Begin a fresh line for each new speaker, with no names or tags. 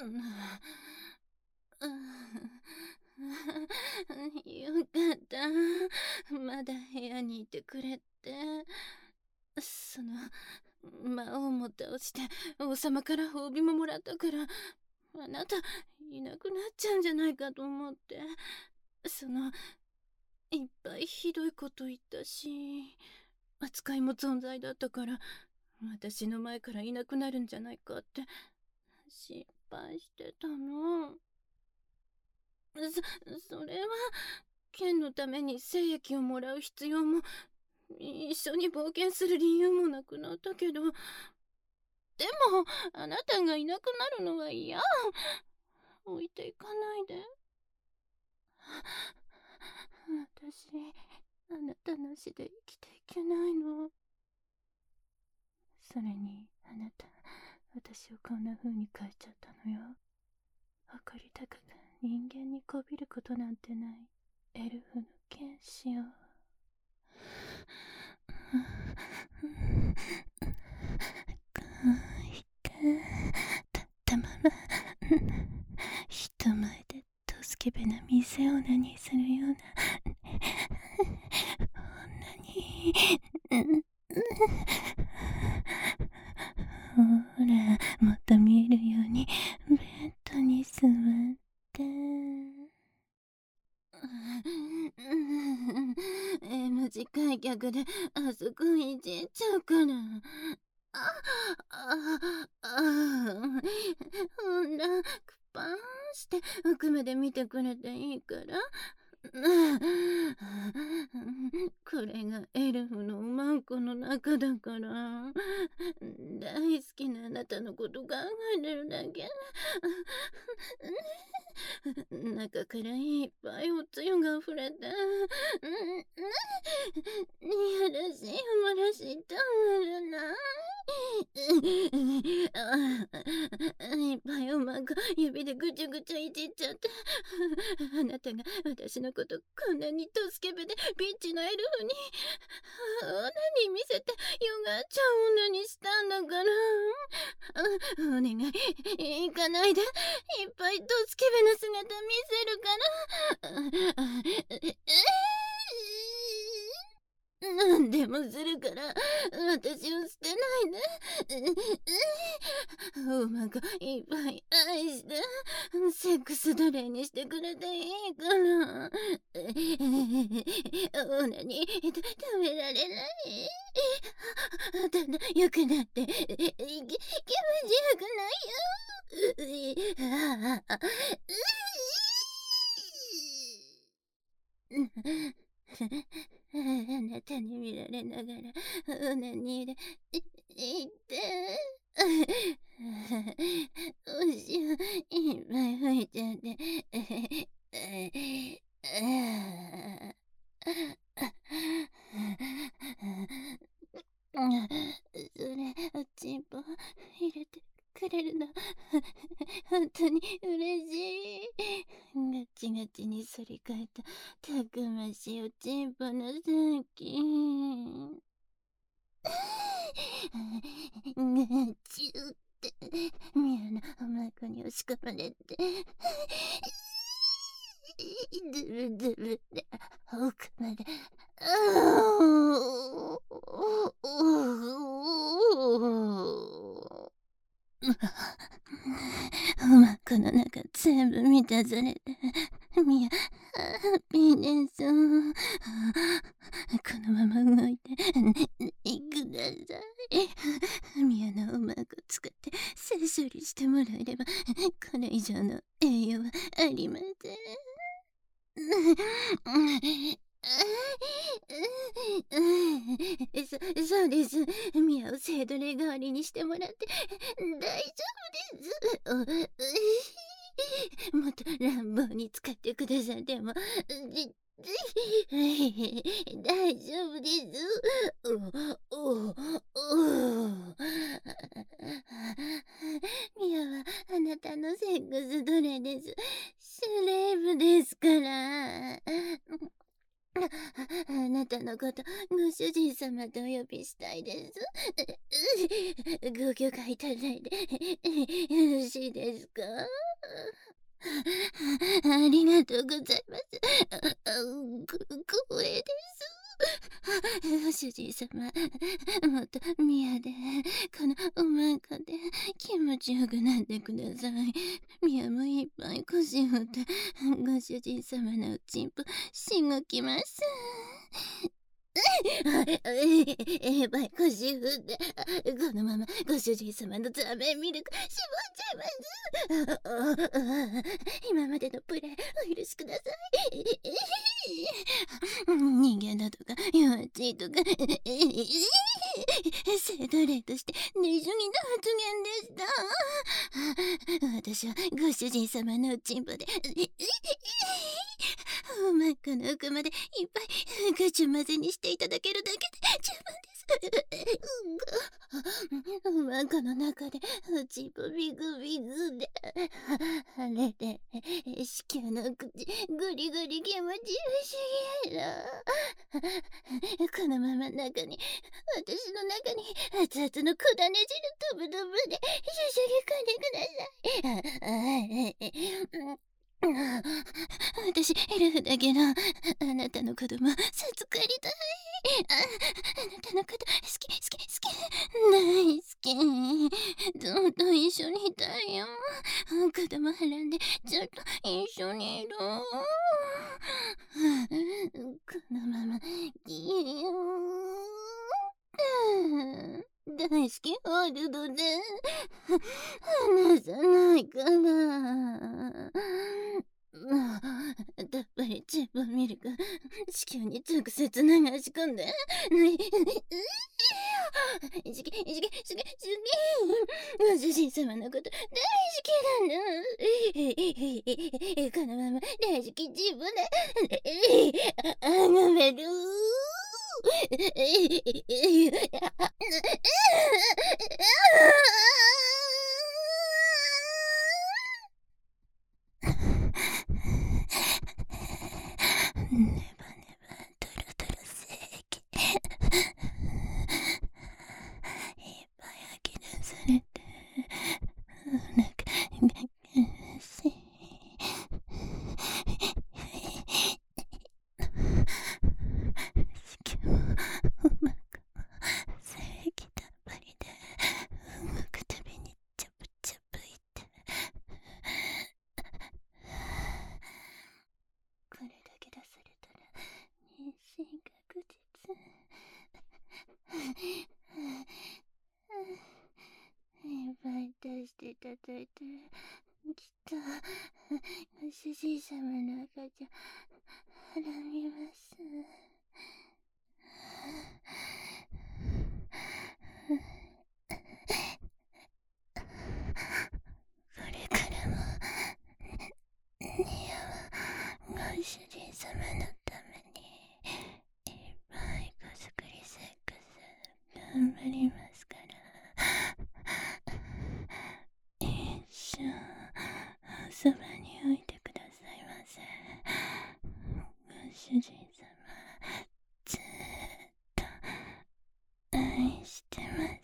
よかった。まだ部屋にいてくれて。魔王も倒して王様から褒美ももらったから、あなたいなくなっちゃうんじゃないかと思って。いっぱいひどいこと言ったし、扱いも存在だったから、私の前からいなくなるんじゃないかって心配してたの。それは剣のために精液をもらう必要も、一緒に冒険する理由もなくなったけど、でもあなたがいなくなるのは嫌。置いていかないで。私、あなたなしで生きていけないの。それにあなた、私をこんな風に変えちゃったのよ。誇り高く人間にこびることなんてないエルフの剣士よ。こうしてたまま人前でとスケベな店オナニーするような女にほら、もっと見えるようにベッドに座ってM 字開脚であそこいじっちゃうから。ほら、クパーンして奥まで見てくれていいから。これがエルフのおまんこの中だから。大好きなあなたのこと考えてるだけ。中からいっぱいおつゆが溢れて、いやらしい話とるな。いっぱい、うまく指でぐちゃぐちゃいじっちゃって、あなたが私のことこんなにドスケベでビッチのエルフにオナに見せてよがっちゃう女にしたんだから。お願い、行かないで。いっぱいドスケベな姿見せるから。なんでもするから私を捨てないで。おまがいっぱい愛してセックス奴隷にしてくれていいから。オナに食べられない。ただよくなって気持ちよくないよ。あなたに見られながらオナニーでいっておしをいっぱい吹いちゃって。それおちんぽ入れてくれるの本当に嬉しい。ガチガチに反り返ったたくましいおちんぽの先。ガチュってミアのおまこに押し込まれて、ズルズルで奥まで。おまこの中全部満たされて、ミアハッピーです。このまま動いてください。ミアのおまこ使って性処理してもらえればこれ以上の栄養はありません。そうです。ミアをセイドレ代わりにしてもらって大丈夫です。もっと乱暴に使ってくださっても大丈夫です。ミアはあなたのセックス奴隷です。シュレーブですから。あなたのことご主人様とお呼びしたいです。ご許可いただいてよろしいですか？ 気持ちよくなってください。宮もいっぱい腰振って、ご主人様のおちんぽしごきます。やばい、腰振って、このままご主人様のザメミルク絞っちゃいます。今までのプレイお許しください。人間だとか幼稚とか生徒例としてねじぎな発言でした。私はご主人様のおちんぽで真っ赤な奥までいっぱいぐちゅ混ぜにしていただけるだけで十分です。真っ赤の中でおちんぽビグビグであれで子宮の口グリグリ気持ちよしげな。このまま中に私の中に熱々のくだね汁とぶとぶでしゃしゃぎ込んでください。私エルフだけどあなたの子供授かりたい。あなたのこと好き大好き。ずっと一緒にいたいよ。子供はらんでずっと一緒にいる。このままギュ大好きホールドで離さないから。やっぱりチープミルク子宮に直接流し込んでご主人様のこと大好きなの。このまま大好き自分であがめる。ネバネバトロトロ正義いっぱい吐き出されてお腹が苦しい。しかもお腹も正義たっぷりで動くたびにチャプチャプいてこれだけ出されたら妊娠確実。いっぱい出していただいたらきっとご主人様の赤ちゃんはらみます。これからもニアはご主人様のためにいっぱい子作りセックス頑張りますから。一生おそばに置いてくださいませ。ご主人様ずっと愛してます。